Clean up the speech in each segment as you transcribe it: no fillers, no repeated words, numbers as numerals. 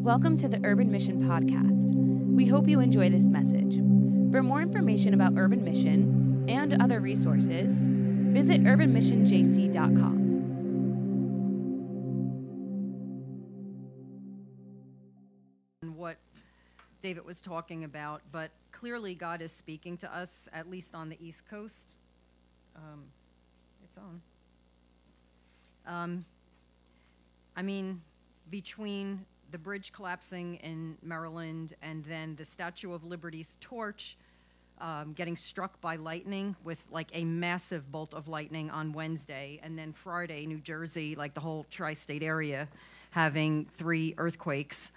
Welcome to the Urban Mission Podcast. We hope you enjoy this message. For more information about Urban Mission and other resources, visit urbanmissionjc.com. What David was talking about, but clearly God is speaking to us, at least on the East Coast. It's on. Between the bridge collapsing in Maryland and then the Statue of Liberty's torch getting struck by lightning with like a massive bolt of lightning on Wednesday, and then Friday, New Jersey, like the whole tri-state area, having 3 earthquakes.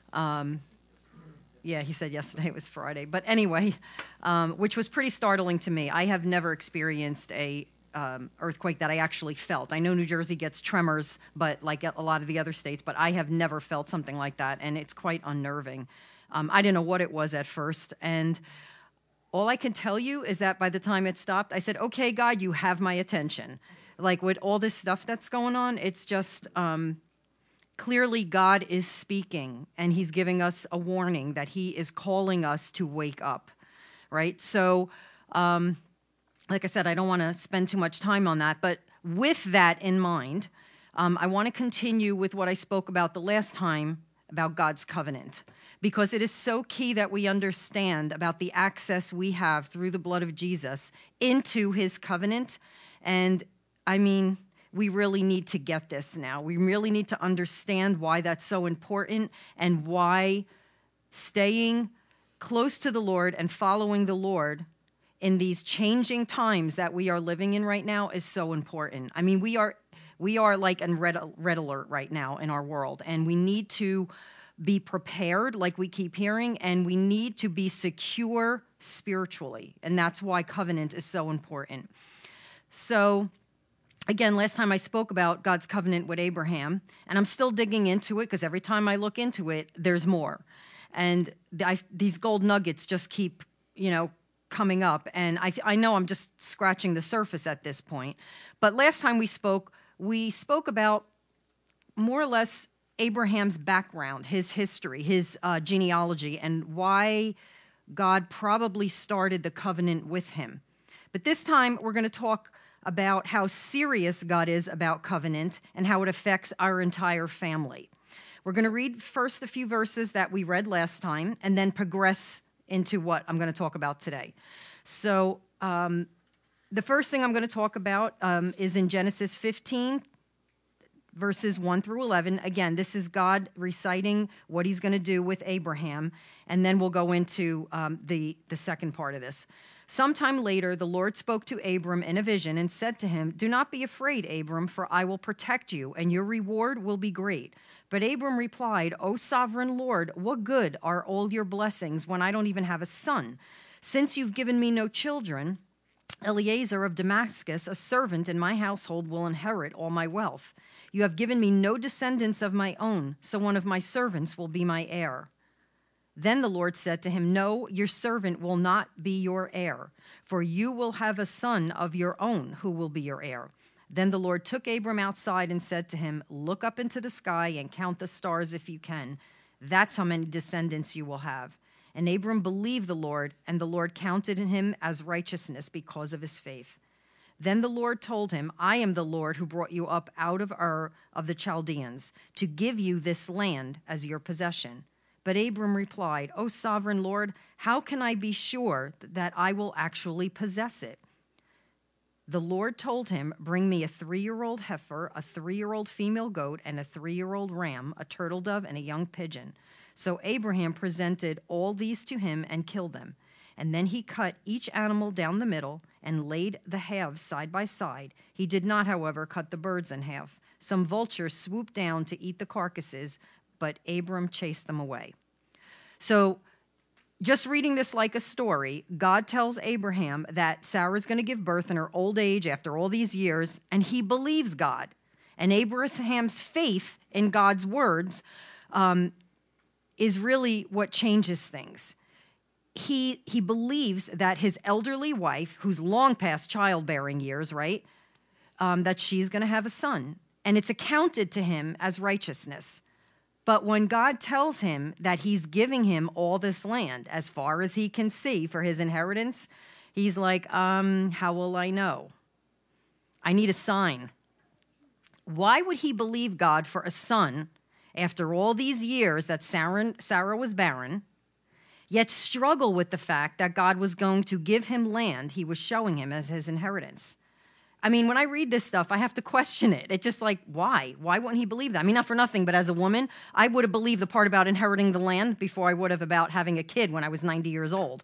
Yeah, he said yesterday it was Friday. But anyway, which was pretty startling to me. I have never experienced a earthquake that I actually felt. I know New Jersey gets tremors, but like a lot of the other states, but I have never felt something like that, and it's quite unnerving. I didn't know what it was at first, and all I can tell you is that by the time it stopped, I said, okay, God, you have my attention. Like with all this stuff that's going on, it's just clearly God is speaking, and he's giving us a warning that he is calling us to wake up, right? So, like I said, I don't want to spend too much time on that, but with that in mind, I want to continue with what I spoke about the last time about God's covenant, because it is so key that we understand about the access we have through the blood of Jesus into his covenant. And we really need to get this now. We really need to understand why that's so important and why staying close to the Lord and following the Lord in these changing times that we are living in right now is so important. We are like in red alert right now in our world, and we need to be prepared, like we keep hearing, and we need to be secure spiritually, and that's why covenant is so important. So, again, last time I spoke about God's covenant with Abraham, and I'm still digging into it because every time I look into it, there's more. And these gold nuggets just keep, coming up. And I know I'm just scratching the surface at this point. But last time we spoke about more or less Abraham's background, his history, his genealogy, and why God probably started the covenant with him. But this time we're going to talk about how serious God is about covenant and how it affects our entire family. We're going to read first a few verses that we read last time and then progress into what I'm going to talk about today. So the first thing I'm going to talk about is in Genesis 15, verses 1 through 11. Again, this is God reciting what he's going to do with Abraham, and then we'll go into the second part of this. Sometime later, the Lord spoke to Abram in a vision and said to him, "Do not be afraid, Abram, for I will protect you, and your reward will be great." But Abram replied, "O sovereign Lord, what good are all your blessings when I don't even have a son? Since you've given me no children, Eliezer of Damascus, a servant in my household, will inherit all my wealth. You have given me no descendants of my own, so one of my servants will be my heir." Then the Lord said to him, "No, your servant will not be your heir, for you will have a son of your own who will be your heir." Then the Lord took Abram outside and said to him, "Look up into the sky and count the stars if you can. That's how many descendants you will have." And Abram believed the Lord, and the Lord counted him as righteousness because of his faith. Then the Lord told him, "I am the Lord who brought you up out of Ur of the Chaldeans to give you this land as your possession." But Abram replied, "O sovereign Lord, how can I be sure that I will actually possess it?" The Lord told him, "Bring me a 3-year-old heifer, a 3-year-old female goat, and a 3-year-old ram, a turtle dove, and a young pigeon." So Abraham presented all these to him and killed them. And then he cut each animal down the middle and laid the halves side by side. He did not, however, cut the birds in half. Some vultures swooped down to eat the carcasses, but Abram chased them away. So just reading this like a story, God tells Abraham that Sarah's going to give birth in her old age after all these years, and he believes God. And Abraham's faith in God's words is really what changes things. He believes that his elderly wife, who's long past childbearing years, right, that she's going to have a son. And it's accounted to him as righteousness. But when God tells him that he's giving him all this land as far as he can see for his inheritance, he's like, how will I know? I need a sign. Why would he believe God for a son after all these years that Sarah was barren, yet struggle with the fact that God was going to give him land he was showing him as his inheritance? I mean, when I read this stuff, I have to question it. It's just like, why? Why wouldn't he believe that? I mean, not for nothing, but as a woman, I would have believed the part about inheriting the land before I would have about having a kid when I was 90 years old.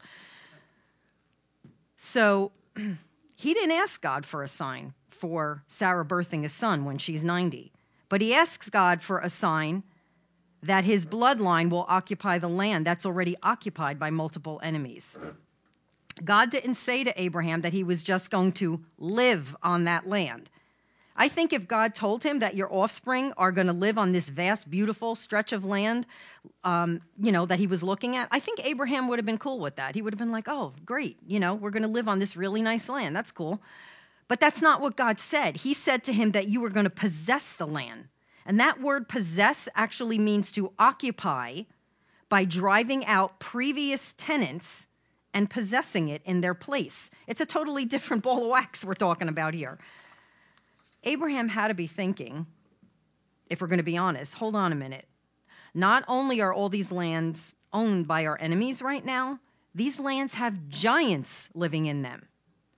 So he didn't ask God for a sign for Sarah birthing a son when she's 90, but he asks God for a sign that his bloodline will occupy the land that's already occupied by multiple enemies. God didn't say to Abraham that he was just going to live on that land. I think if God told him that your offspring are going to live on this vast, beautiful stretch of land, that he was looking at, I think Abraham would have been cool with that. He would have been like, oh, great, we're going to live on this really nice land. That's cool. But that's not what God said. He said to him that you were going to possess the land. And that word possess actually means to occupy by driving out previous tenants and possessing it in their place. It's a totally different ball of wax we're talking about here. Abraham had to be thinking, if we're going to be honest, hold on a minute. Not only are all these lands owned by our enemies right now, these lands have giants living in them.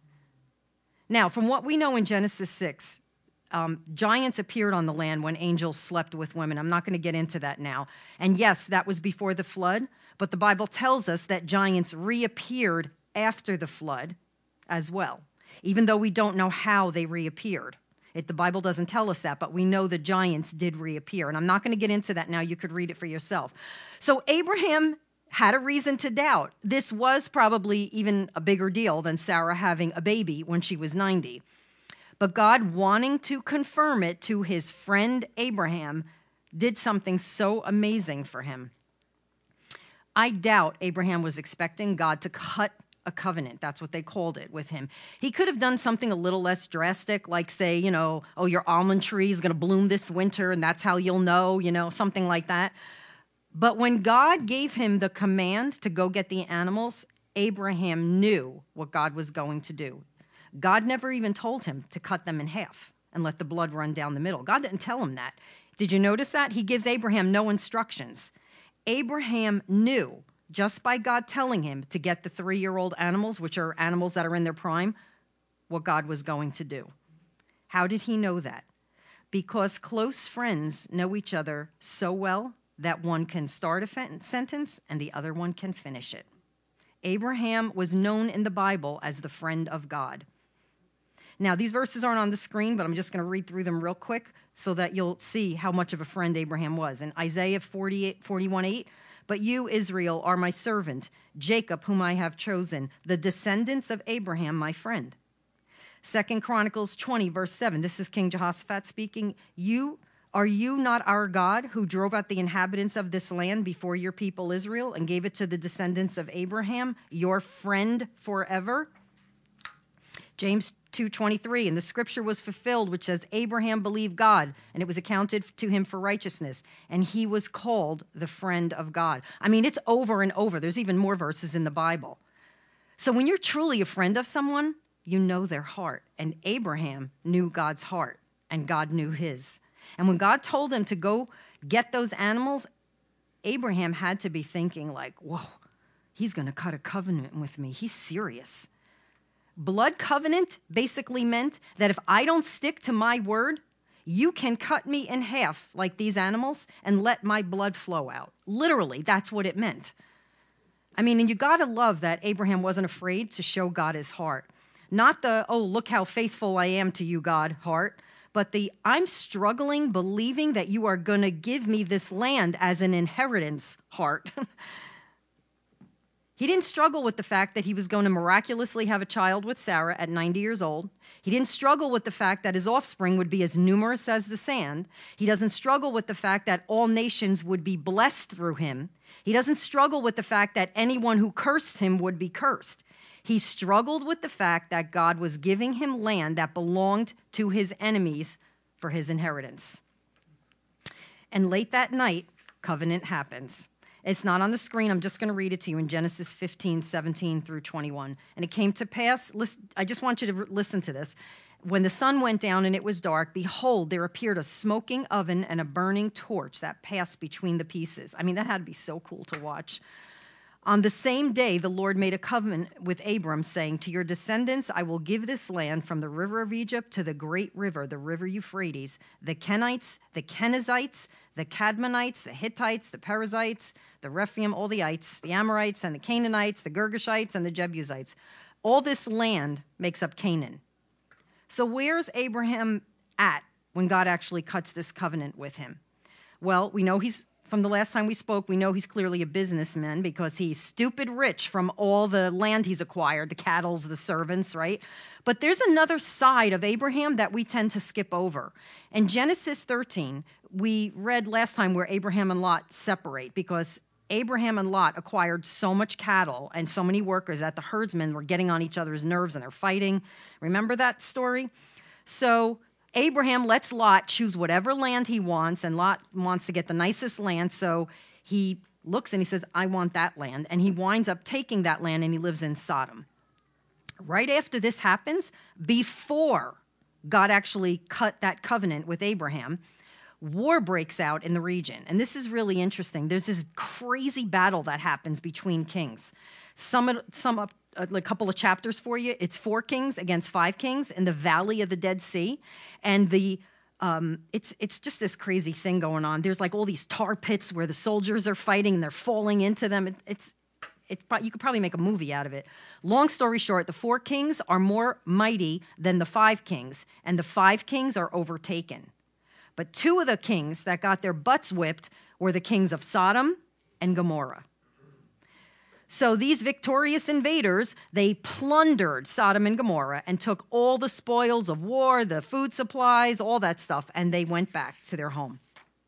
Now, from what we know in Genesis 6, giants appeared on the land when angels slept with women. I'm not going to get into that now. And yes, that was before the flood, but the Bible tells us that giants reappeared after the flood as well, even though we don't know how they reappeared. The Bible doesn't tell us that, but we know the giants did reappear. And I'm not going to get into that now. You could read it for yourself. So Abraham had a reason to doubt. This was probably even a bigger deal than Sarah having a baby when she was 90. But God, wanting to confirm it to his friend Abraham, did something so amazing for him. I doubt Abraham was expecting God to cut a covenant. That's what they called it with him. He could have done something a little less drastic, like say, your almond tree is going to bloom this winter and that's how you'll know, something like that. But when God gave him the command to go get the animals, Abraham knew what God was going to do. God never even told him to cut them in half and let the blood run down the middle. God didn't tell him that. Did you notice that? He gives Abraham no instructions. Abraham knew, just by God telling him to get the 3-year-old animals, which are animals that are in their prime, what God was going to do. How did he know that? Because close friends know each other so well that one can start a sentence and the other one can finish it. Abraham was known in the Bible as the friend of God. Now, these verses aren't on the screen, but I'm just going to read through them real quick so that you'll see how much of a friend Abraham was. In Isaiah 41:8, but you, Israel, are my servant, Jacob, whom I have chosen, the descendants of Abraham, my friend. 2 Chronicles 20, verse 7, this is King Jehoshaphat speaking. Are you not our God who drove out the inhabitants of this land before your people Israel and gave it to the descendants of Abraham, your friend forever? James 2:23, and the scripture was fulfilled, which says, Abraham believed God, and it was accounted to him for righteousness, and he was called the friend of God. I mean, it's over and over. There's even more verses in the Bible. So when you're truly a friend of someone, you know their heart. And Abraham knew God's heart, and God knew his. And when God told him to go get those animals, Abraham had to be thinking like, whoa, he's going to cut a covenant with me. He's serious. Blood covenant basically meant that if I don't stick to my word, you can cut me in half like these animals and let my blood flow out. Literally, that's what it meant. I mean, and you got to love that Abraham wasn't afraid to show God his heart. Not the, oh, look how faithful I am to you, God, heart, but the, I'm struggling believing that you are going to give me this land as an inheritance heart. He didn't struggle with the fact that he was going to miraculously have a child with Sarah at 90 years old. He didn't struggle with the fact that his offspring would be as numerous as the sand. He doesn't struggle with the fact that all nations would be blessed through him. He doesn't struggle with the fact that anyone who cursed him would be cursed. He struggled with the fact that God was giving him land that belonged to his enemies for his inheritance. And late that night, covenant happens. It's not on the screen. I'm just going to read it to you in Genesis 15, 17 through 21. And it came to pass, I just want you to listen to this. When the sun went down and it was dark, behold, there appeared a smoking oven and a burning torch that passed between the pieces. I mean, that had to be so cool to watch. On the same day, the Lord made a covenant with Abram, saying, to your descendants, I will give this land from the river of Egypt to the great river, the river Euphrates, the Kenites, the Kenizzites, the Cadmonites, the Hittites, the Perizzites, the Rephaim, all the ites, the Amorites, and the Canaanites, the Girgashites, and the Jebusites. All this land makes up Canaan. So where's Abraham at when God actually cuts this covenant with him? Well, we know from the last time we spoke, we know he's clearly a businessman because he's stupid rich from all the land he's acquired, the cattle, the servants, right? But there's another side of Abraham that we tend to skip over. In Genesis 13, we read last time where Abraham and Lot separate because Abraham and Lot acquired so much cattle and so many workers that the herdsmen were getting on each other's nerves and they're fighting. Remember that story? So Abraham lets Lot choose whatever land he wants, and Lot wants to get the nicest land, so he looks and he says, I want that land, and he winds up taking that land, and he lives in Sodom. Right after this happens, before God actually cut that covenant with Abraham, war breaks out in the region, and this is really interesting. There's this crazy battle that happens between kings. A couple of chapters for you. It's 4 kings against 5 kings in the valley of the Dead Sea. And it's just this crazy thing going on. There's like all these tar pits where the soldiers are fighting and they're falling into them. You could probably make a movie out of it. Long story short, the 4 kings are more mighty than the 5 kings, and the 5 kings are overtaken. But 2 of the kings that got their butts whipped were the kings of Sodom and Gomorrah. So these victorious invaders, they plundered Sodom and Gomorrah and took all the spoils of war, the food supplies, all that stuff, and they went back to their home.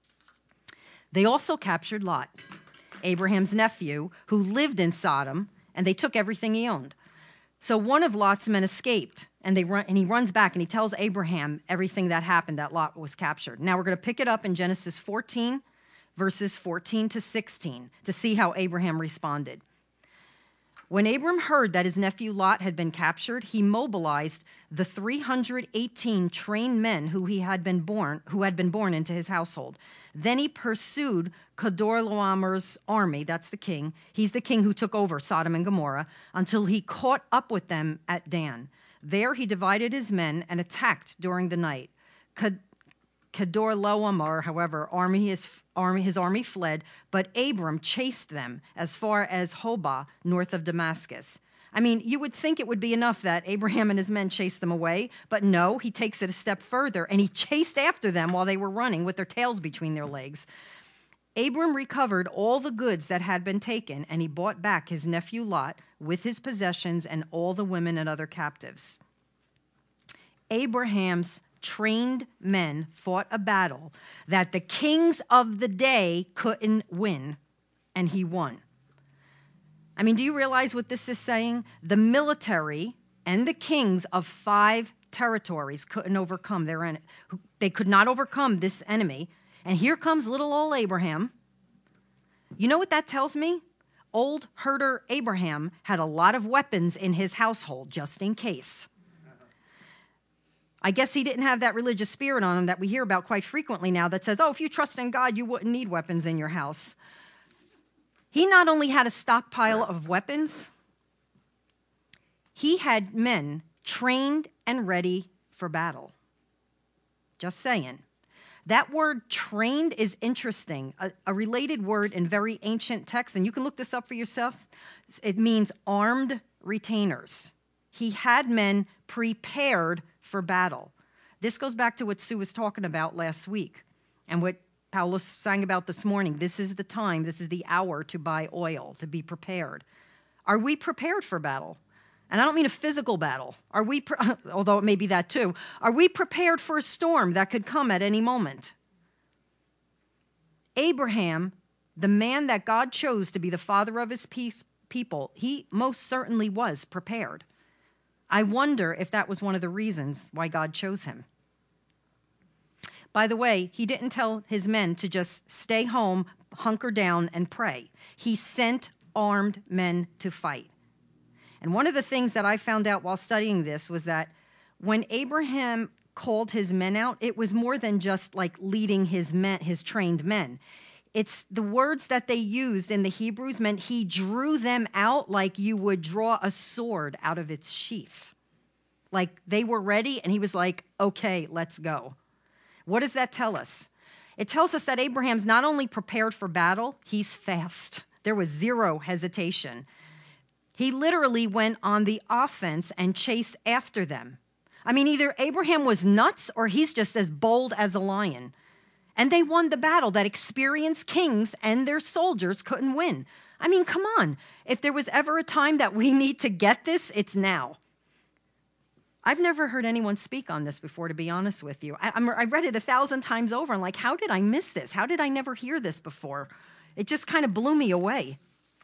They also captured Lot, Abraham's nephew, who lived in Sodom, and they took everything he owned. So one of Lot's men escaped, and he runs back, and he tells Abraham everything that happened, that Lot was captured. Now we're going to pick it up in Genesis 14, verses 14 to 16, to see how Abraham responded. When Abram heard that his nephew Lot had been captured, he mobilized the 318 trained men who had been born into his household. Then he pursued Chedorlaomer's army, that's the king. He's the king who took over Sodom and Gomorrah, until he caught up with them at Dan. There he divided his men and attacked during the night. Chedorlaomer, however, his army fled, but Abram chased them as far as Hobah, north of Damascus. I mean, you would think it would be enough that Abraham and his men chased them away, but no, he takes it a step further, and he chased after them while they were running with their tails between their legs. Abram recovered all the goods that had been taken, and he brought back his nephew Lot with his possessions and all the women and other captives. Abraham's trained men fought a battle that the kings of the day couldn't win, and he won. I mean, do you realize what this is saying? The military and the kings of 5 territories couldn't overcome their enemy. They could not overcome this enemy. And here comes little old Abraham. You know what that tells me? Old herder Abraham had a lot of weapons in his household just in case. I guess he didn't have that religious spirit on him that we hear about quite frequently now that says, oh, if you trust in God, you wouldn't need weapons in your house. He not only had a stockpile of weapons, he had men trained and ready for battle. Just saying. That word trained is interesting, a related word in very ancient texts, and you can look this up for yourself. It means armed retainers. He had men prepared for battle. This goes back to what Sue was talking about last week and what Paulus sang about this morning. This is the time, this is the hour to buy oil, to be prepared. Are we prepared for battle? And I don't mean a physical battle. Are we, although it may be that too, are we prepared for a storm that could come at any moment? Abraham, the man that God chose to be the father of his people, he most certainly was prepared. I wonder if that was one of the reasons why God chose him. By the way, he didn't tell his men to just stay home, hunker down and pray. He sent armed men to fight. And one of the things that I found out while studying this was that when Abraham called his men out, it was more than just like leading his trained men. It's the words that they used in the Hebrews meant he drew them out like you would draw a sword out of its sheath. Like they were ready, and he was like, okay, let's go. What does that tell us? It tells us that Abraham's not only prepared for battle, he's fast. There was zero hesitation. He literally went on the offense and chased after them. I mean, either Abraham was nuts or he's just as bold as a lion. And they won the battle that experienced kings and their soldiers couldn't win. I mean, come on. If there was ever a time that we need to get this, it's now. I've never heard anyone speak on this before, to be honest with you. I read it 1,000 times over. I'm like, how did I miss this? How did I never hear this before? It just kind of blew me away.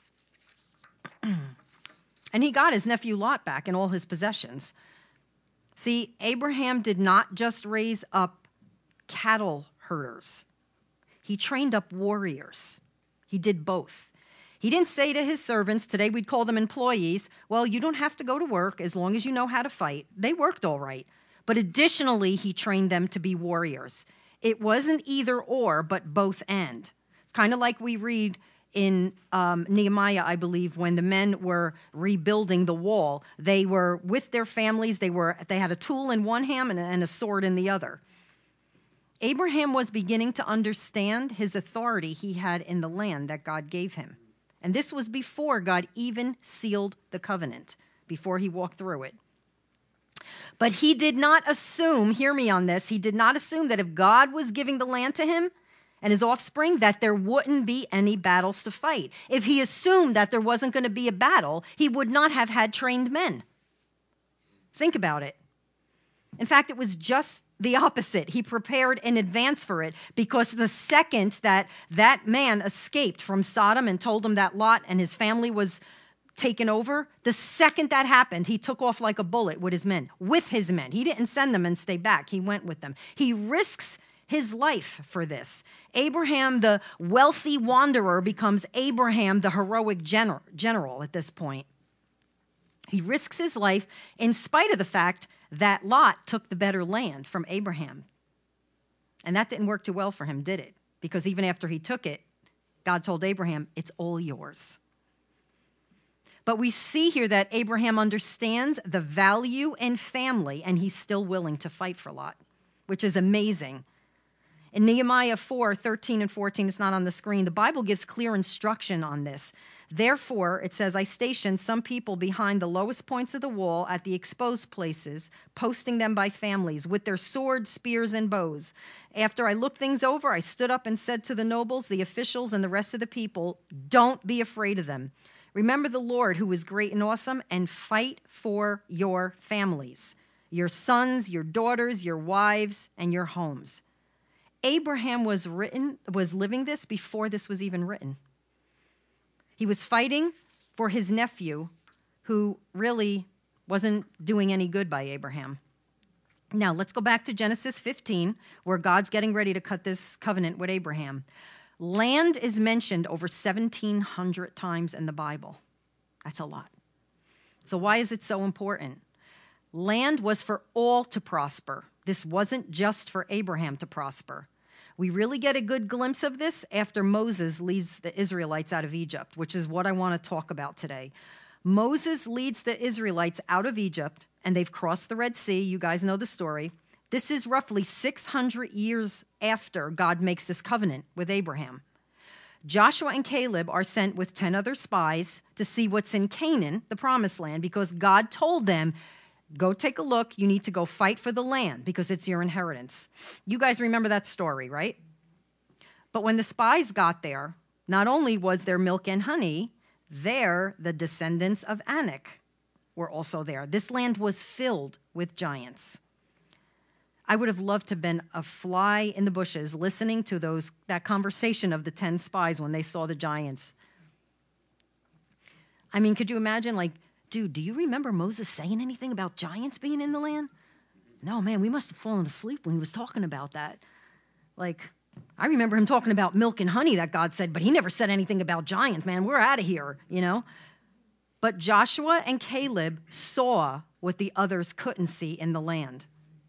And he got his nephew Lot back and all his possessions. See, Abraham did not just raise up cattle herders. He trained up warriors. He did both. He didn't say to his servants, today we'd call them employees, well, you don't have to go to work as long as you know how to fight. They worked all right. But additionally, he trained them to be warriors. It wasn't either or, but both and. It's kind of like we read in Nehemiah, I believe, when the men were rebuilding the wall. They were with their families. They had a tool in one hand and a sword in the other. Abraham was beginning to understand his authority he had in the land that God gave him. And this was before God even sealed the covenant, before he walked through it. But he did not assume, hear me on this, he did not assume that if God was giving the land to him and his offspring, that there wouldn't be any battles to fight. If he assumed that there wasn't going to be a battle, he would not have had trained men. Think about it. In fact, it was just the opposite. He prepared in advance for it, because the second that man escaped from Sodom and told him that Lot and his family was taken over, the second that happened, he took off like a bullet with his men. He didn't send them and stay back. He went with them. He risks his life for this. Abraham, the wealthy wanderer, becomes Abraham, the heroic general at this point. He risks his life in spite of the fact that Lot took the better land from Abraham. And that didn't work too well for him, did it? Because even after he took it, God told Abraham, it's all yours. But we see here that Abraham understands the value in family, and he's still willing to fight for Lot, which is amazing. In Nehemiah 4:13 and 14, it's not on the screen, the Bible gives clear instruction on this. Therefore, it says, I stationed some people behind the lowest points of the wall at the exposed places, posting them by families with their swords, spears, and bows. After I looked things over, I stood up and said to the nobles, the officials, and the rest of the people, don't be afraid of them. Remember the Lord, who is great and awesome, and fight for your families, your sons, your daughters, your wives, and your homes. Abraham was living this before this was even written. He was fighting for his nephew, who really wasn't doing any good by Abraham. Now, let's go back to Genesis 15, where God's getting ready to cut this covenant with Abraham. Land is mentioned over 1,700 times in the Bible. That's a lot. So why is it so important? Land was for all to prosper. This wasn't just for Abraham to prosper. We really get a good glimpse of this after Moses leads the Israelites out of Egypt, which is what I want to talk about today. Moses leads the Israelites out of Egypt, and they've crossed the Red Sea. You guys know the story. This is roughly 600 years after God makes this covenant with Abraham. Joshua and Caleb are sent with 10 other spies to see what's in Canaan, the promised land, because God told them, go take a look. You need to go fight for the land because it's your inheritance. You guys remember that story, right? But when the spies got there, not only was there milk and honey, there the descendants of Anak were also there. This land was filled with giants. I would have loved to have been a fly in the bushes listening to that conversation of the 10 spies when they saw the giants. I mean, could you imagine, like, dude, do you remember Moses saying anything about giants being in the land? No, man, we must have fallen asleep when he was talking about that. Like, I remember him talking about milk and honey that God said, but he never said anything about giants, man. We're out of here, you know. But Joshua and Caleb saw what the others couldn't see in the land.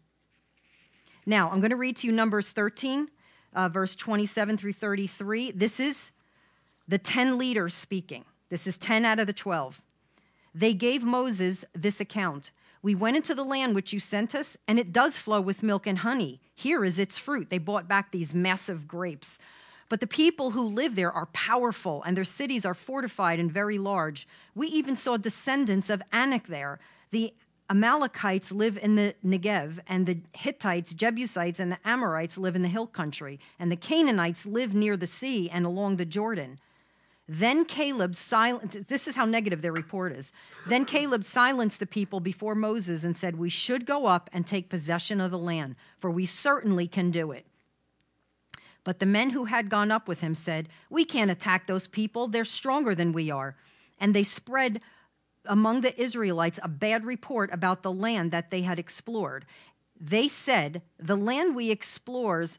Now, I'm going to read to you Numbers 13, verse 27 through 33. This is the 10 leaders speaking. This is 10 out of the 12. They gave Moses this account. We went into the land which you sent us, and it does flow with milk and honey. Here is its fruit. They brought back these massive grapes. But the people who live there are powerful, and their cities are fortified and very large. We even saw descendants of Anak there. The Amalekites live in the Negev, and the Hittites, Jebusites, and the Amorites live in the hill country, and the Canaanites live near the sea and along the Jordan. Then Caleb silenced, this is how negative their report is. Then Caleb silenced the people before Moses and said, we should go up and take possession of the land, for we certainly can do it. But the men who had gone up with him said, we can't attack those people. They're stronger than we are. And they spread among the Israelites a bad report about the land that they had explored. They said, the land we explored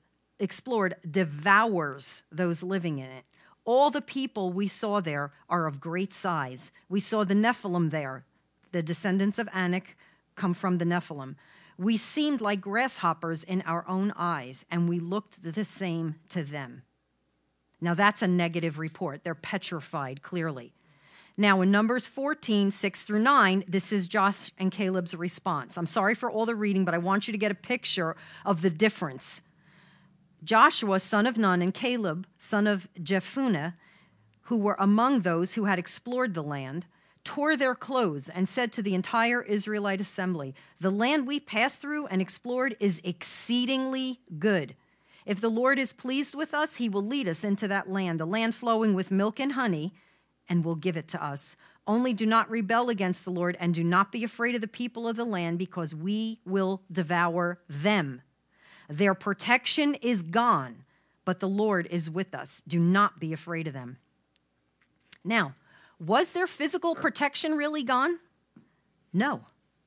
devours those living in it. All the people we saw there are of great size. We saw the Nephilim there. The descendants of Anak come from the Nephilim. We seemed like grasshoppers in our own eyes, and we looked the same to them. Now that's a negative report. They're petrified, clearly. Now in Numbers 14, 6 through 9, this is Josh and Caleb's response. I'm sorry for all the reading, but I want you to get a picture of the difference. Joshua, son of Nun, and Caleb, son of Jephunneh, who were among those who had explored the land, tore their clothes and said to the entire Israelite assembly, the land we passed through and explored is exceedingly good. If the Lord is pleased with us, he will lead us into that land, a land flowing with milk and honey, and will give it to us. Only do not rebel against the Lord, and do not be afraid of the people of the land, because we will devour them. Their protection is gone, but the Lord is with us. Do not be afraid of them. Now, was their physical protection really gone? No.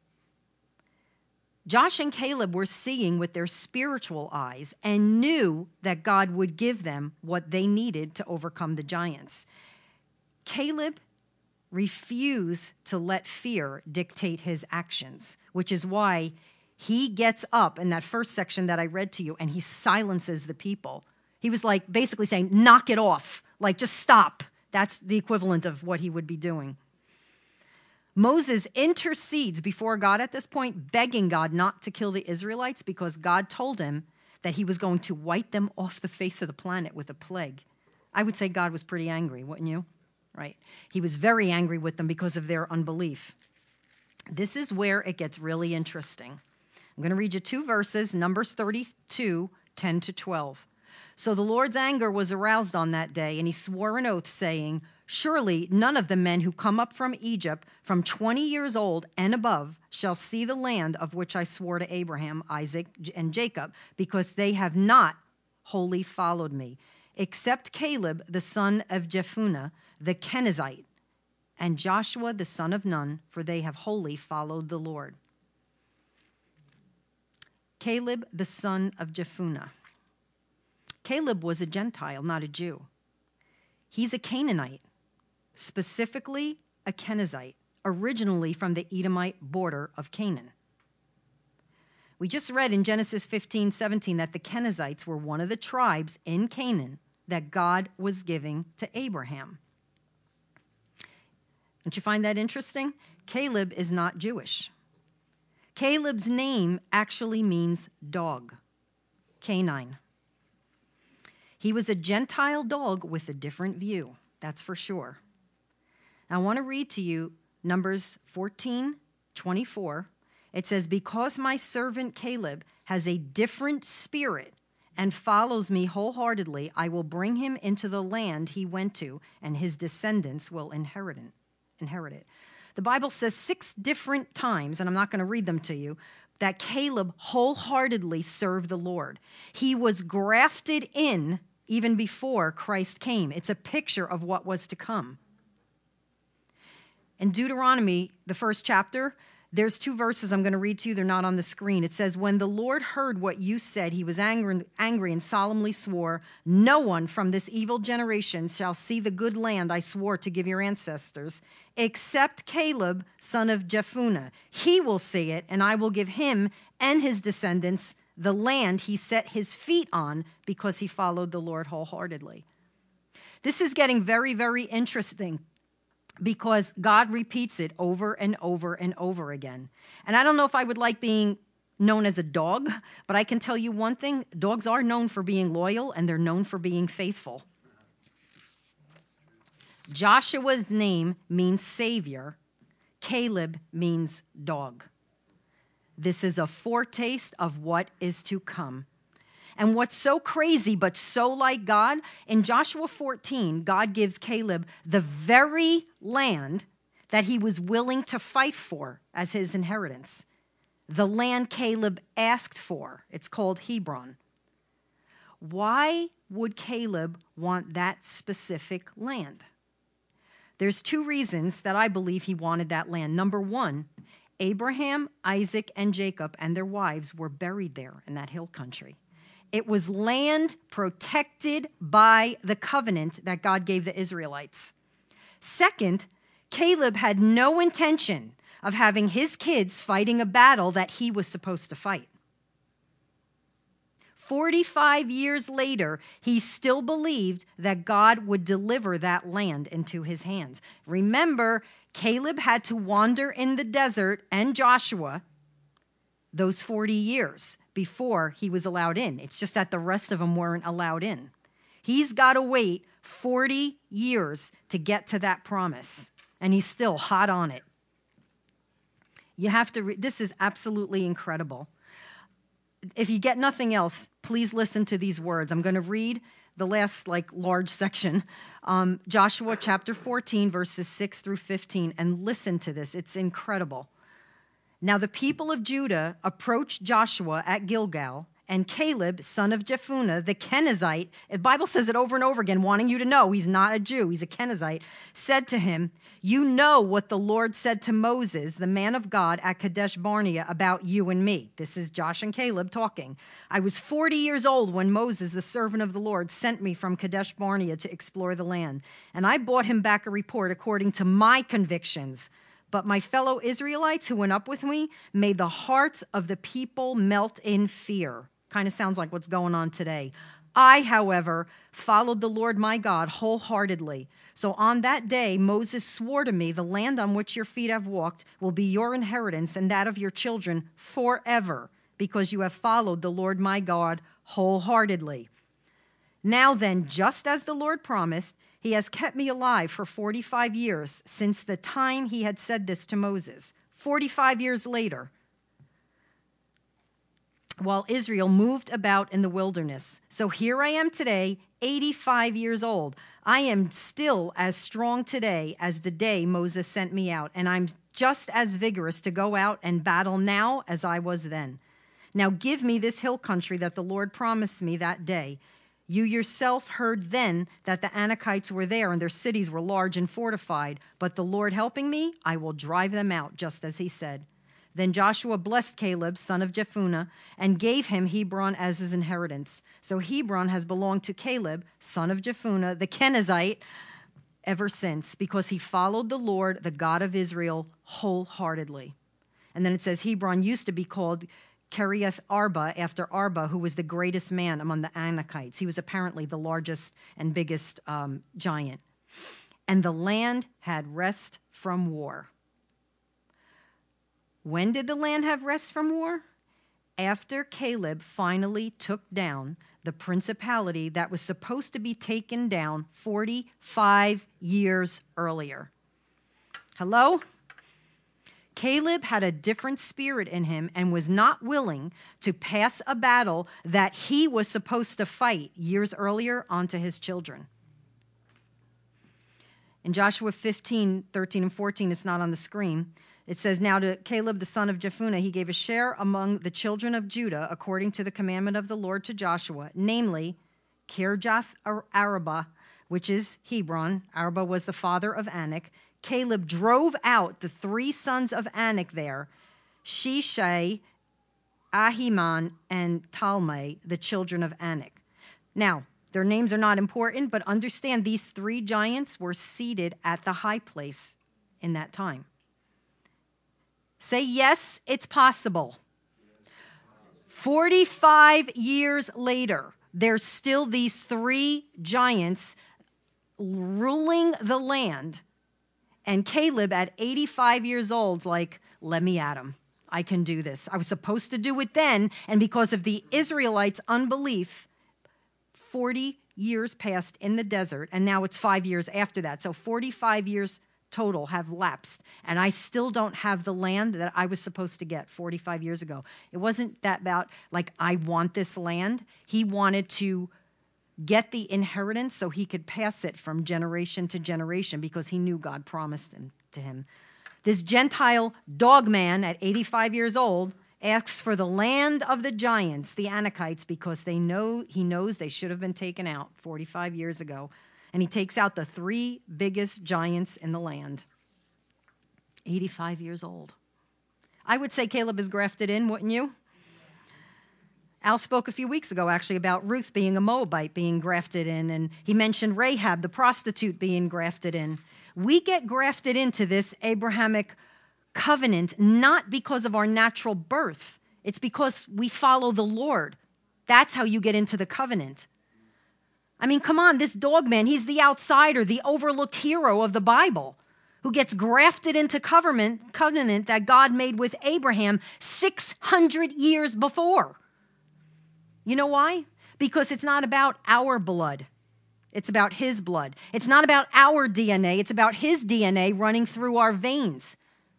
Josh and Caleb were seeing with their spiritual eyes and knew that God would give them what they needed to overcome the giants. Caleb refused to let fear dictate his actions, which is why he gets up in that first section that I read to you, and he silences the people. He was like basically saying, knock it off, like just stop. That's the equivalent of what he would be doing. Moses intercedes before God at this point, begging God not to kill the Israelites because God told him that he was going to wipe them off the face of the planet with a plague. I would say God was pretty angry, wouldn't you? Right. He was very angry with them because of their unbelief. This is where it gets really interesting. I'm going to read you 2 verses, Numbers 32, 10 to 12. So the Lord's anger was aroused on that day, and he swore an oath, saying, surely none of the men who come up from Egypt from 20 years old and above shall see the land of which I swore to Abraham, Isaac, and Jacob, because they have not wholly followed me, except Caleb, the son of Jephunneh, the Kenizzite, and Joshua, the son of Nun, for they have wholly followed the Lord. Caleb, the son of Jephunneh. Caleb was a Gentile, not a Jew. He's a Canaanite, specifically a Kenizzite, originally from the Edomite border of Canaan. We just read in Genesis 15, 17 that the Kenizzites were one of the tribes in Canaan that God was giving to Abraham. Don't you find that interesting? Caleb is not Jewish. Caleb's name actually means dog, canine. He was a Gentile dog with a different view, that's for sure. Now, I want to read to you Numbers 14, 24. It says, because my servant Caleb has a different spirit and follows me wholeheartedly, I will bring him into the land he went to, and his descendants will inherit it. The Bible says 6 different times, and I'm not going to read them to you, that Caleb wholeheartedly served the Lord. He was grafted in even before Christ came. It's a picture of what was to come. In Deuteronomy, the 1st chapter, There's 2 verses I'm going to read to you. They're not on the screen. It says, when the Lord heard what you said, he was angry and solemnly swore, no one from this evil generation shall see the good land I swore to give your ancestors, except Caleb, son of Jephunneh. He will see it, and I will give him and his descendants the land he set his feet on because he followed the Lord wholeheartedly. This is getting very, very interesting, because God repeats it over and over and over again. And I don't know if I would like being known as a dog, but I can tell you one thing. Dogs are known for being loyal, and they're known for being faithful. Joshua's name means savior. Caleb means dog. This is a foretaste of what is to come. And what's so crazy but so like God, in Joshua 14, God gives Caleb the very land that he was willing to fight for as his inheritance. The land Caleb asked for. It's called Hebron. Why would Caleb want that specific land? There's 2 reasons that I believe he wanted that land. Number 1, Abraham, Isaac, and Jacob and their wives were buried there in that hill country. It was land protected by the covenant that God gave the Israelites. Second, Caleb had no intention of having his kids fighting a battle that he was supposed to fight. 45 years later, he still believed that God would deliver that land into his hands. Remember, Caleb had to wander in the desert, and Joshua, those 40 years before he was allowed in. It's just that the rest of them weren't allowed in. He's got to wait 40 years to get to that promise, and he's still hot on it. You have to this is absolutely incredible. If you get nothing else, please listen to these words. I'm going to read the last large section, Joshua chapter 14, verses 6 through 15, and listen to this. It's incredible. Now the people of Judah approached Joshua at Gilgal, and Caleb, son of Jephunneh, the Kenizzite, the Bible says it over and over again, wanting you to know he's not a Jew, he's a Kenizzite, said to him, you know what the Lord said to Moses, the man of God, at Kadesh Barnea about you and me. This is Josh and Caleb talking. I was 40 years old when Moses, the servant of the Lord, sent me from Kadesh Barnea to explore the land, and I brought him back a report according to my convictions. But my fellow Israelites who went up with me made the hearts of the people melt in fear. Kind of sounds like what's going on today. I, however, followed the Lord my God wholeheartedly. So on that day, Moses swore to me, the land on which your feet have walked will be your inheritance and that of your children forever, because you have followed the Lord my God wholeheartedly. Now then, just as the Lord promised, he has kept me alive for 45 years since the time he had said this to Moses. 45 years later, while Israel moved about in the wilderness. So here I am today, 85 years old. I am still as strong today as the day Moses sent me out, and I'm just as vigorous to go out and battle now as I was then. Now give me this hill country that the Lord promised me that day. You yourself heard then that the Anakites were there and their cities were large and fortified, but the Lord helping me, I will drive them out, just as he said. Then Joshua blessed Caleb, son of Jephunneh, and gave him Hebron as his inheritance. So Hebron has belonged to Caleb, son of Jephunneh, the Kenizzite, ever since, because he followed the Lord, the God of Israel, wholeheartedly. And then it says Hebron used to be called Kiriath Arba, after Arba, who was the greatest man among the Anakites. He was apparently the largest and biggest giant. And the land had rest from war. When did the land have rest from war? After Caleb finally took down the principality that was supposed to be taken down 45 years earlier. Hello? Caleb had a different spirit in him and was not willing to pass a battle that he was supposed to fight years earlier onto his children. In Joshua 15, 13, and 14, it's not on the screen. It says, now to Caleb, the son of Jephunneh, he gave a share among the children of Judah according to the commandment of the Lord to Joshua, namely Kirjath Arba, which is Hebron. Arba was the father of Anak. Caleb drove out the 3 sons of Anak there, Shishai, Ahiman, and Talmai, the children of Anak. Now, their names are not important, but understand these 3 giants were seated at the high place in that time. Say, yes, it's possible. 45 years later, there's still these 3 giants ruling the land. And Caleb, at 85 years old, is like, let me at him. I can do this. I was supposed to do it then, and because of the Israelites' unbelief, 40 years passed in the desert, and now it's 5 years after that. So 45 years total have lapsed, and I still don't have the land that I was supposed to get 45 years ago. It wasn't that about, like, I want this land. He wanted to get the inheritance so he could pass it from generation to generation because he knew God promised him to him. This Gentile dog man at 85 years old asks for the land of the giants, the Anakites, because he knows they should have been taken out 45 years ago. And he takes out the 3 biggest giants in the land. 85 years old. I would say Caleb is grafted in, wouldn't you? Al spoke a few weeks ago, actually, about Ruth being a Moabite, being grafted in, and he mentioned Rahab, the prostitute, being grafted in. We get grafted into this Abrahamic covenant not because of our natural birth. It's because we follow the Lord. That's how you get into the covenant. I mean, come on, this dog man, he's the outsider, the overlooked hero of the Bible, who gets grafted into covenant that God made with Abraham 600 years before. You know why? Because it's not about our blood. It's about his blood. It's not about our DNA. It's about his DNA running through our veins.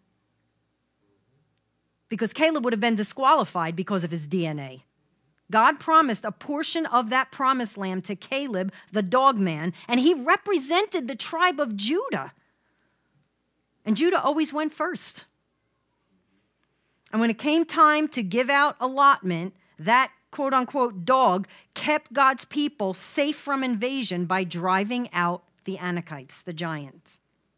Because Caleb would have been disqualified because of his DNA. God promised a portion of that promised land to Caleb, the dog man, and he represented the tribe of Judah. And Judah always went first. And when it came time to give out allotment, that quote-unquote dog kept God's people safe from invasion by driving out the Anakites, the giants.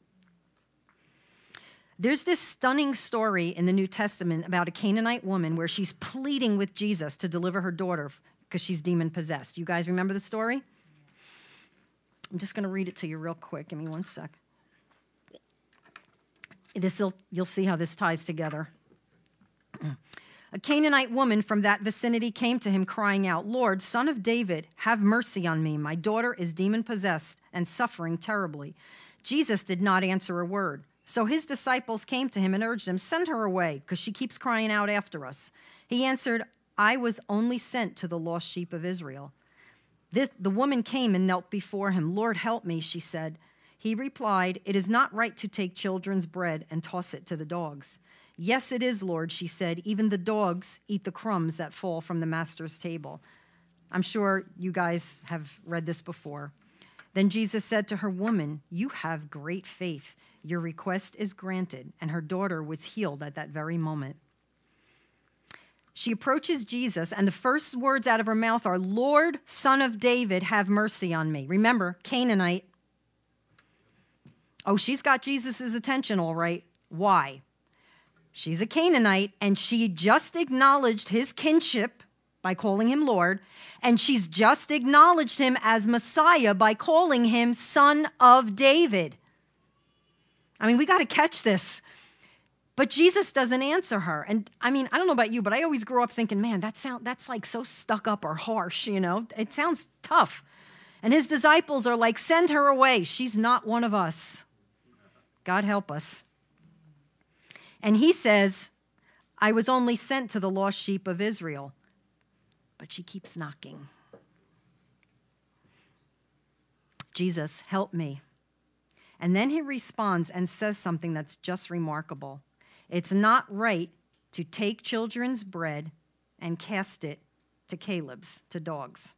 There's this stunning story in the New Testament about a Canaanite woman where she's pleading with Jesus to deliver her daughter because she's demon-possessed. You guys remember the story? I'm just going to read it to you real quick. Give me one sec. You'll see how this ties together. A Canaanite woman from that vicinity came to him crying out, "Lord, Son of David, have mercy on me. My daughter is demon-possessed and suffering terribly." Jesus did not answer a word. So his disciples came to him and urged him, "Send her away, because she keeps crying out after us." He answered, "I was only sent to the lost sheep of Israel." The woman came and knelt before him. "Lord, help me," she said. He replied, "It is not right to take children's bread and toss it to the dogs." "Yes, it is, Lord," she said. "Even the dogs eat the crumbs that fall from the master's table." I'm sure you guys have read this before. Then Jesus said to her, "Woman, you have great faith. Your request is granted." And her daughter was healed at that very moment. She approaches Jesus, and the first words out of her mouth are, "Lord, Son of David, have mercy on me." Remember, Canaanite. Oh, she's got Jesus' attention, all right. Why? She's a Canaanite, and she just acknowledged his kinship by calling him Lord, and she's just acknowledged him as Messiah by calling him Son of David. I mean, we got to catch this. But Jesus doesn't answer her. And I mean, I don't know about you, but I always grew up thinking, man, that's like so stuck up or harsh, you know? It sounds tough. And his disciples are like, "Send her away. She's not one of us." God help us. And he says, "I was only sent to the lost sheep of Israel." But she keeps knocking. "Jesus, help me." And then he responds and says something that's just remarkable. "It's not right to take children's bread and cast it to Caleb's, to dogs."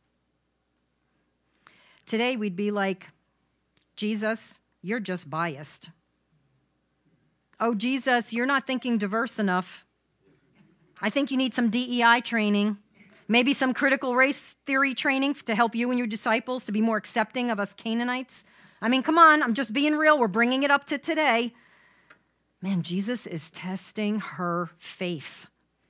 Today we'd be like, "Jesus, you're just biased. Oh, Jesus, you're not thinking diverse enough. I think you need some DEI training, maybe some critical race theory training to help you and your disciples to be more accepting of us Canaanites. I mean, come on, I'm just being real. We're bringing it up to today." Man, Jesus is testing her faith.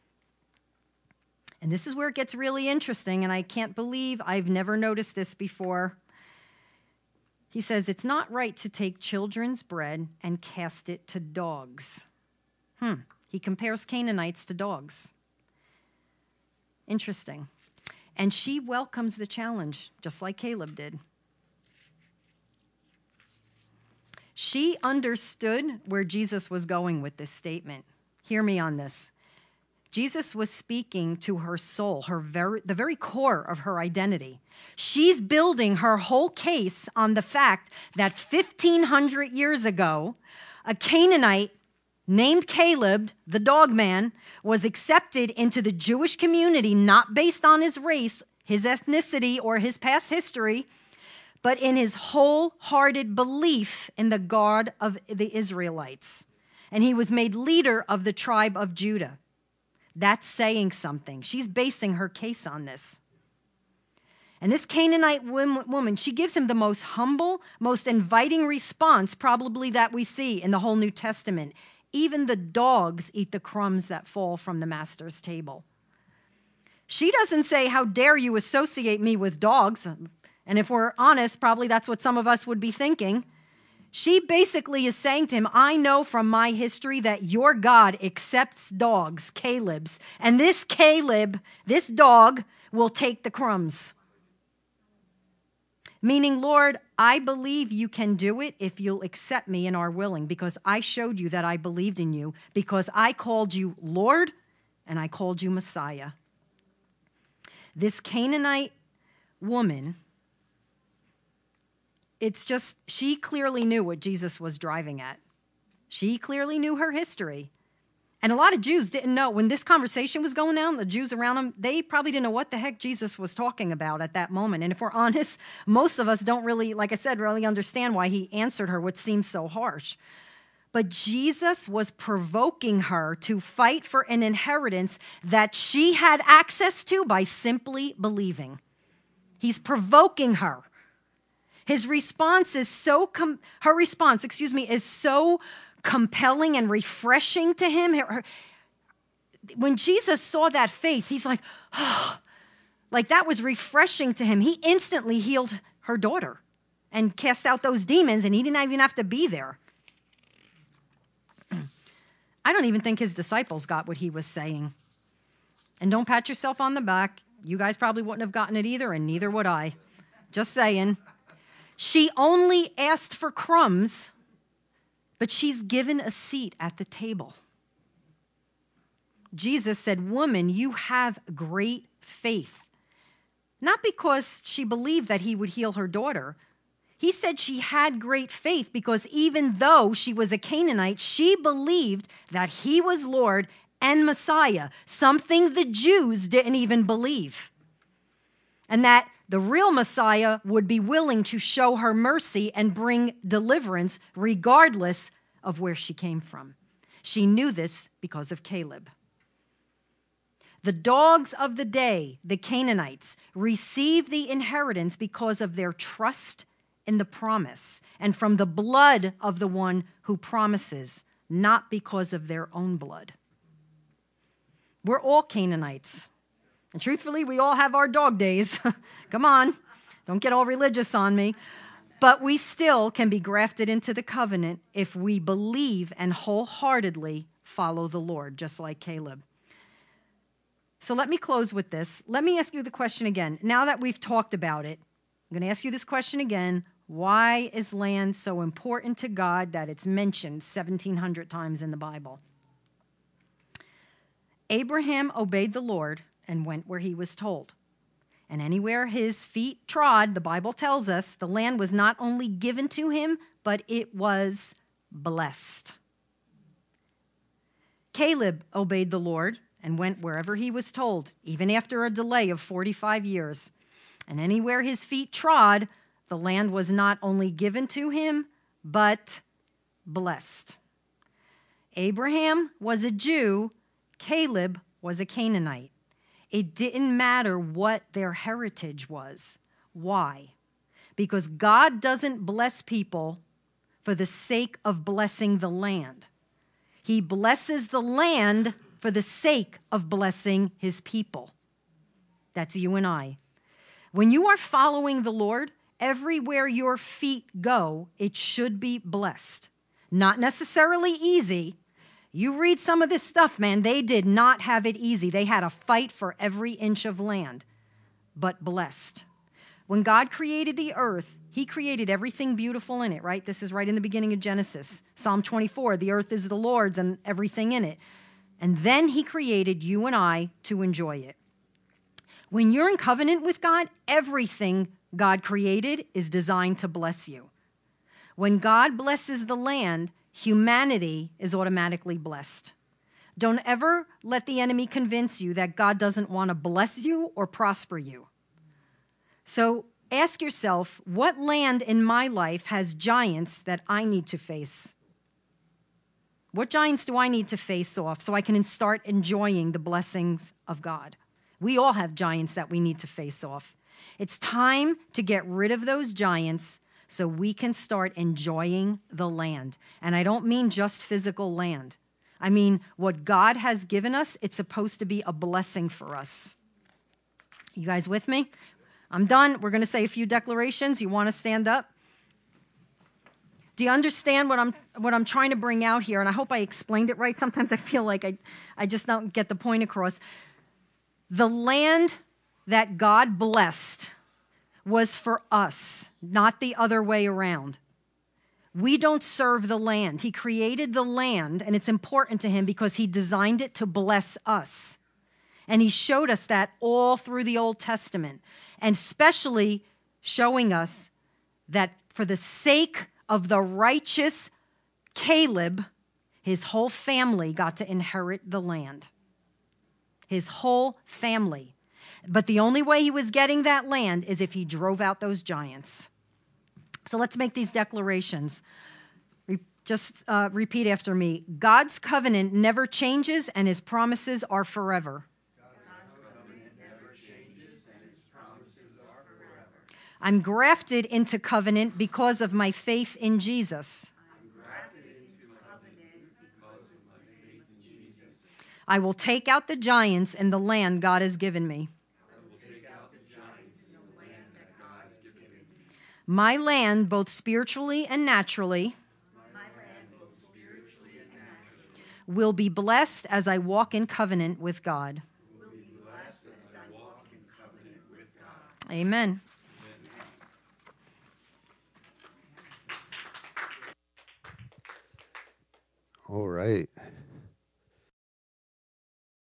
And this is where it gets really interesting, and I can't believe I've never noticed this before. He says, it's not right to take children's bread and cast it to dogs. He compares Canaanites to dogs. Interesting. And she welcomes the challenge, just like Caleb did. She understood where Jesus was going with this statement. Hear me on this. Jesus was speaking to her soul, the very core of her identity. She's building her whole case on the fact that 1,500 years ago, a Canaanite named Caleb, the dog man, was accepted into the Jewish community, not based on his race, his ethnicity, or his past history, but in his wholehearted belief in the God of the Israelites. And he was made leader of the tribe of Judah. That's saying something. She's basing her case on this. And this Canaanite woman, she gives him the most humble, most inviting response probably that we see in the whole New Testament. Even the dogs eat the crumbs that fall from the master's table. She doesn't say, how dare you associate me with dogs? And if we're honest, probably that's what some of us would be thinking. She basically is saying to him, I know from my history that your God accepts dogs, Caleb's, and this Caleb, this dog, will take the crumbs. Meaning, Lord, I believe you can do it if you'll accept me and are willing, because I showed you that I believed in you, because I called you Lord and I called you Messiah. This Canaanite woman, it's just, she clearly knew what Jesus was driving at. She clearly knew her history. And a lot of Jews didn't know. When this conversation was going on, the Jews around them, they probably didn't know what the heck Jesus was talking about at that moment. And if we're honest, most of us don't really, like I said, really understand why he answered her, which seems so harsh. But Jesus was provoking her to fight for an inheritance that she had access to by simply believing. He's provoking her. His response is so, is so compelling and refreshing to him. When Jesus saw that faith, he's like, oh, like that was refreshing to him. He instantly healed her daughter and cast out those demons, and he didn't even have to be there. I don't even think his disciples got what he was saying. And don't pat yourself on the back. You guys probably wouldn't have gotten it either, and neither would I. Just saying. She only asked for crumbs, but she's given a seat at the table. Jesus said, woman, you have great faith. Not because she believed that he would heal her daughter. He said she had great faith because even though she was a Canaanite, she believed that he was Lord and Messiah, something the Jews didn't even believe. And that the real Messiah would be willing to show her mercy and bring deliverance regardless of where she came from. She knew this because of Caleb. The dogs of the day, the Canaanites, received the inheritance because of their trust in the promise and from the blood of the one who promises, not because of their own blood. We're all Canaanites. And truthfully, we all have our dog days. Come on, don't get all religious on me. But we still can be grafted into the covenant if we believe and wholeheartedly follow the Lord, just like Caleb. So let me close with this. Let me ask you the question again. Now that we've talked about it, I'm going to ask you this question again. Why is land so important to God that it's mentioned 1,700 times in the Bible? Abraham obeyed the Lord and went where he was told. And anywhere his feet trod, the Bible tells us, the land was not only given to him, but it was blessed. Caleb obeyed the Lord and went wherever he was told, even after a delay of 45 years. And anywhere his feet trod, the land was not only given to him, but blessed. Abraham was a Jew. Caleb was a Canaanite. It didn't matter what their heritage was. Why? Because God doesn't bless people for the sake of blessing the land. He blesses the land for the sake of blessing his people. That's you and I. When you are following the Lord, everywhere your feet go, it should be blessed. Not necessarily easy. You read some of this stuff, man, they did not have it easy. They had a fight for every inch of land, but blessed. When God created the earth, he created everything beautiful in it, right? This is right in the beginning of Genesis. Psalm 24, the earth is the Lord's and everything in it. And then he created you and I to enjoy it. When you're in covenant with God, everything God created is designed to bless you. When God blesses the land, humanity is automatically blessed. Don't ever let the enemy convince you that God doesn't want to bless you or prosper you. So ask yourself, what land in my life has giants that I need to face? What giants do I need to face off so I can start enjoying the blessings of God? We all have giants that we need to face off. It's time to get rid of those giants so we can start enjoying the land. And I don't mean just physical land. I mean, what God has given us, it's supposed to be a blessing for us. You guys with me? I'm done. We're going to say a few declarations. You want to stand up? Do you understand what I'm trying to bring out here? And I hope I explained it right. Sometimes I feel like I just don't get the point across. The land that God blessed was for us, not the other way around. We don't serve the land. He created the land, and it's important to him because he designed it to bless us. And he showed us that all through the Old Testament, and especially showing us that for the sake of the righteous Caleb, his whole family got to inherit the land. His whole family. But the only way he was getting that land is if he drove out those giants. So let's make these declarations. Just repeat after me. God's covenant never changes and his promises are forever. I'm grafted into covenant because of my faith in Jesus. I will take out the giants in the land God has given me. My land, both spiritually and naturally, will be blessed as I walk in covenant with God. Amen. All right.